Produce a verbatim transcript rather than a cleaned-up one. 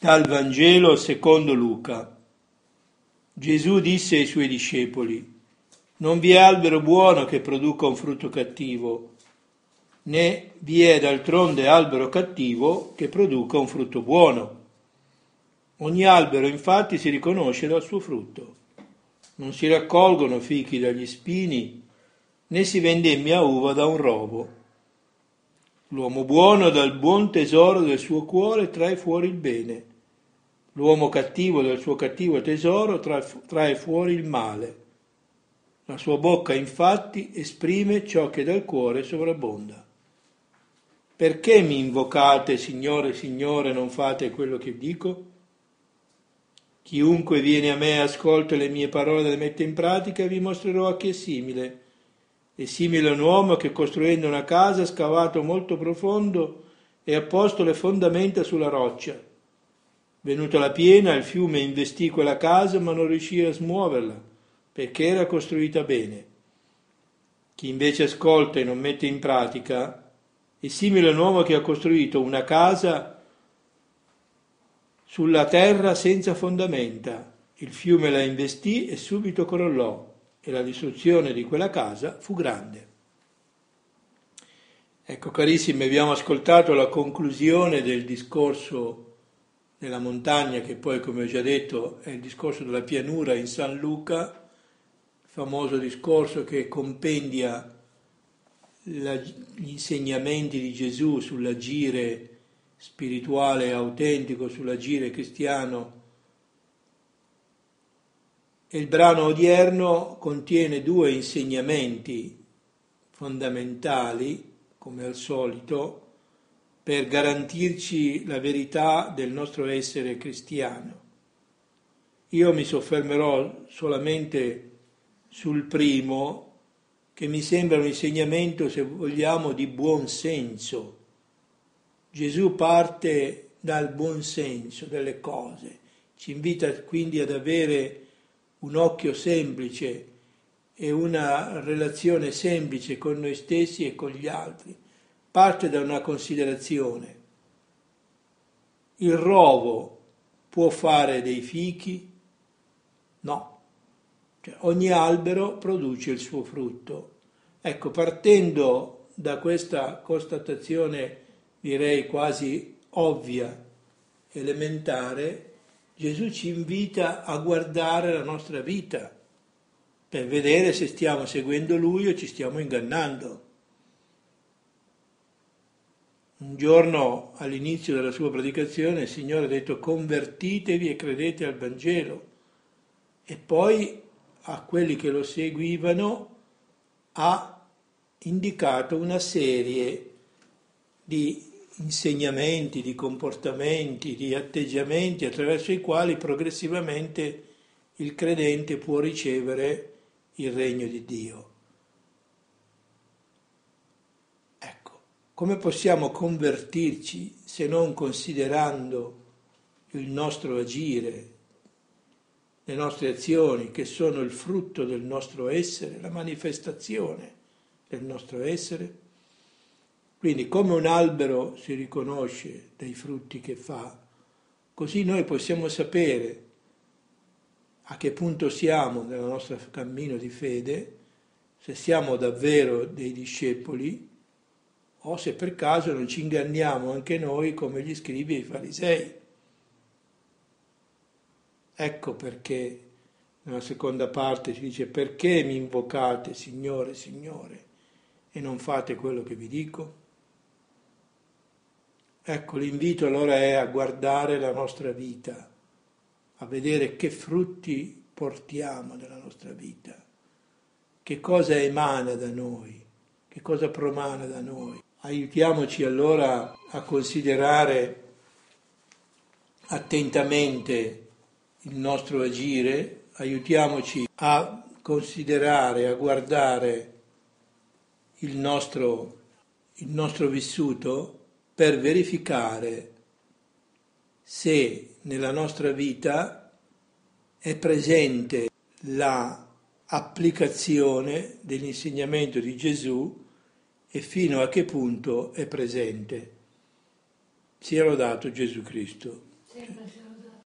Dal Vangelo secondo Luca. Gesù disse ai suoi discepoli: non vi è albero buono che produca un frutto cattivo, né vi è d'altronde albero cattivo che produca un frutto buono. Ogni albero infatti si riconosce dal suo frutto. Non si raccolgono fichi dagli spini, né si vendemmia uva da un rovo. L'uomo buono dal buon tesoro del suo cuore trae fuori il bene. L'uomo cattivo dal suo cattivo tesoro trae fuori il male. La sua bocca infatti esprime ciò che dal cuore sovrabbonda. Perché mi invocate, Signore, Signore, non fate quello che dico? Chiunque viene a me, ascolta le mie parole e le mette in pratica, vi mostrerò a chi è simile. È simile a un uomo che, costruendo una casa, ha scavato molto profondo e ha posto le fondamenta sulla roccia. Venuta la piena, il fiume investì quella casa, ma non riuscì a smuoverla, perché era costruita bene. Chi invece ascolta e non mette in pratica è simile a un uomo che ha costruito una casa sulla terra senza fondamenta. Il fiume la investì e subito crollò, e la distruzione di quella casa fu grande. Ecco, carissimi, abbiamo ascoltato la conclusione del discorso della montagna, che poi, come ho già detto, è il discorso della pianura in San Luca, il famoso discorso che compendia la, gli insegnamenti di Gesù sull'agire spirituale e autentico, sull'agire cristiano. E il brano odierno contiene due insegnamenti fondamentali, come al solito, per garantirci la verità del nostro essere cristiano. Io mi soffermerò solamente sul primo, che mi sembra un insegnamento, se vogliamo, di buon senso. Gesù parte dal buon senso delle cose, ci invita quindi ad avere un occhio semplice e una relazione semplice con noi stessi e con gli altri. Parte da una considerazione. Il rovo può fare dei fichi? No. Cioè, ogni albero produce il suo frutto. Ecco, partendo da questa constatazione, direi quasi ovvia, elementare, Gesù ci invita a guardare la nostra vita per vedere se stiamo seguendo Lui o ci stiamo ingannando. Un giorno, all'inizio della sua predicazione, il Signore ha detto: convertitevi e credete al Vangelo. E poi a quelli che lo seguivano ha indicato una serie di insegnamenti, di comportamenti, di atteggiamenti attraverso i quali progressivamente il credente può ricevere il regno di Dio. Ecco, come possiamo convertirci se non considerando il nostro agire, le nostre azioni, che sono il frutto del nostro essere, la manifestazione del nostro essere? Quindi, come un albero si riconosce dai frutti che fa, così noi possiamo sapere a che punto siamo nel nostro cammino di fede, se siamo davvero dei discepoli o se per caso non ci inganniamo anche noi come gli scribi e i farisei. Ecco perché nella seconda parte si dice: perché mi invocate Signore, Signore, e non fate quello che vi dico? Ecco, l'invito allora è a guardare la nostra vita, a vedere che frutti portiamo nella nostra vita, che cosa emana da noi, che cosa promana da noi. Aiutiamoci allora a considerare attentamente il nostro agire, aiutiamoci a considerare, a guardare il nostro, il nostro vissuto, per verificare se nella nostra vita è presente la applicazione dell'insegnamento di Gesù e fino a che punto è presente. Sia lodato Gesù Cristo. Sempre il saluto